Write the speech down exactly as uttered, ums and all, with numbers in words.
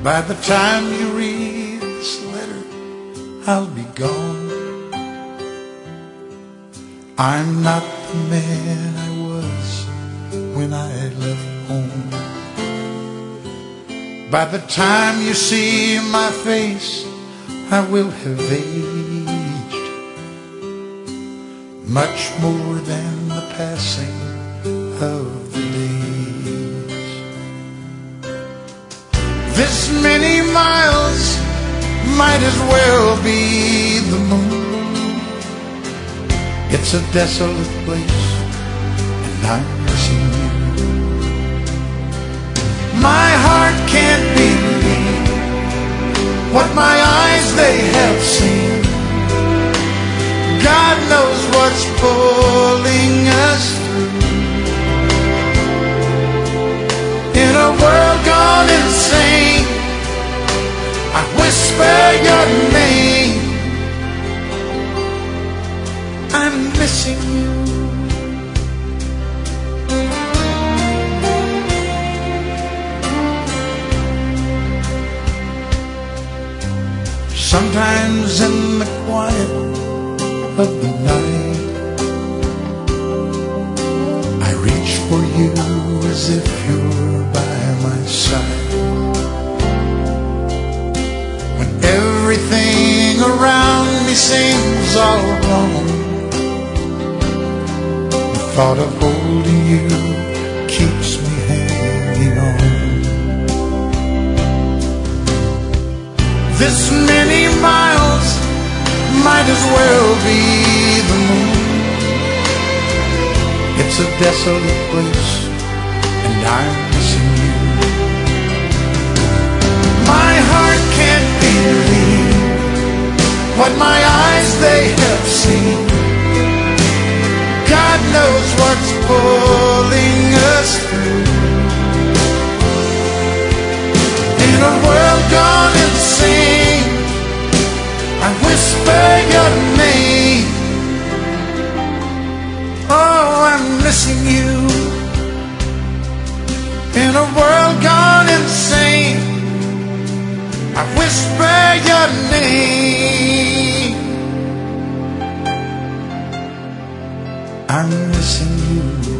By the time you read this letter, I'll be gone. I'm not the man I was when I left home. By the time you see my face, I will have aged much more than the passing of the days. This many miles might as well be the moon. It's a desolate place, and I'm missing you. My heart can't believe what my eyes they have seen. God knows what's pulling us through. In a world gone insane, I whisper your name. I'm missing you. Sometimes in the quiet of the night, I reach for you as if you're by my side. When everything around me seems all wrong, the thought of holding you keeps me hanging on. This many miles might as well be the moon. It's a desolate place, and I'm missing you. My heart can't believe what my eyes they have seen. God knows what's pulling us through. In a world gone insane, I whisper your name. Oh, I'm missing you. In a world gone insane, I whisper your name. I'm missing you.